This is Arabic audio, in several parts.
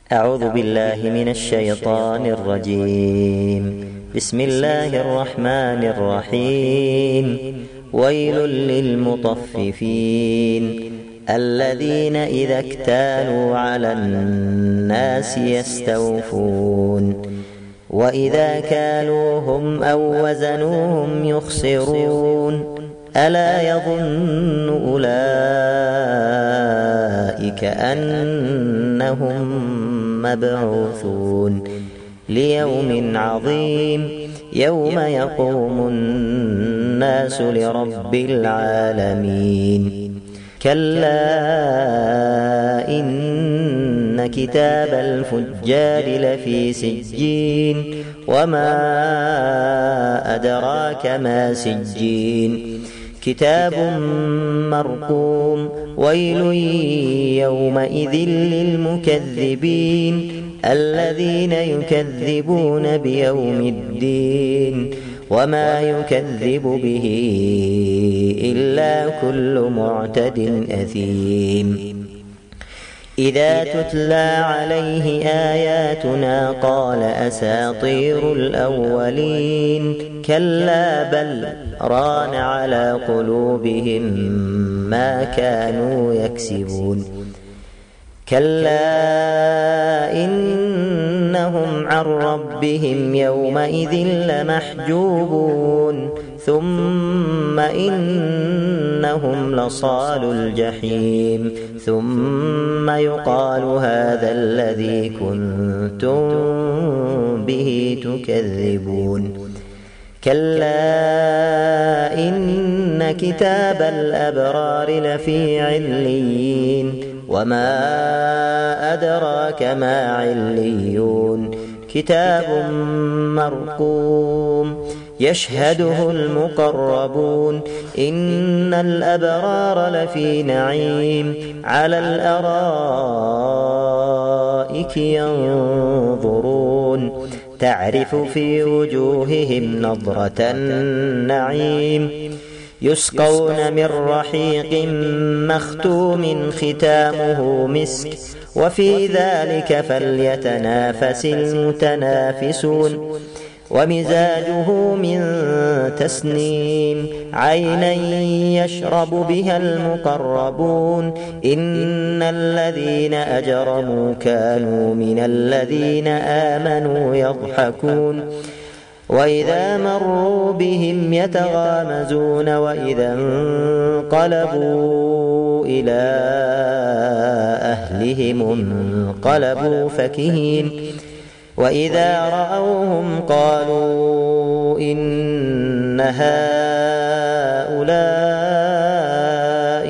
أعوذ بالله من الشيطان الرجيم. بسم الله الرحمن الرحيم. ويل للمطففين الذين إذا اكتالوا على الناس يستوفون وإذا كالوهم أو وزنوهم يخسرون ألا يظن أولئك أنهم مبعوثون ليوم عظيم يوم يقوم الناس لرب العالمين. كلا إن كتاب الفجار لفي سجين وما أدراك ما سجين كتاب مرقوم. ويل يومئذ للمكذبين الذين يكذبون بيوم الدين وما يكذب به إلا كل معتد أثيم. إذا تتلى عليه آياتنا قال أساطير الأولين كلا بل ران على قلوبهم ما كانوا يكسبون. كلا إنهم عن ربهم يومئذ لمحجوبون ثم إنهم لصالو الجحيم ثم يقال هذا الذي كنتم به تكذبون. كلا إن كتاب الأبرار لفي عليين وما أدراك ما عليون كتاب مرقوم يشهده المقربون إن الأبرار لفي نعيم على الأرائك ينظرون تعرف في وجوههم نضرة النعيم يسقون من رحيق مختوم ختامه مسك وفي ذلك فليتنافس المتنافسون. ومزاجه من تسنيم عينا يشرب بها المقربون إن الذين أجرموا كانوا من الذين آمنوا يضحكون وإذا مروا بهم يتغامزون وإذا انقلبوا إلى أهلهم انقلبوا فكهين وإذا رأوهم قالوا إن هؤلاء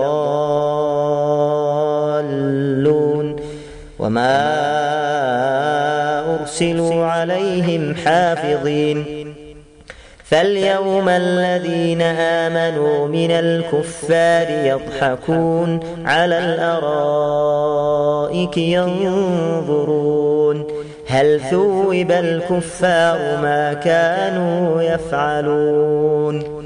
لضالون وما أرسلوا عليهم حافظين. فاليوم الذين آمنوا من الكفار يضحكون على الأرائك ينظرون هل ثوب الكفار ما كانوا يفعلون.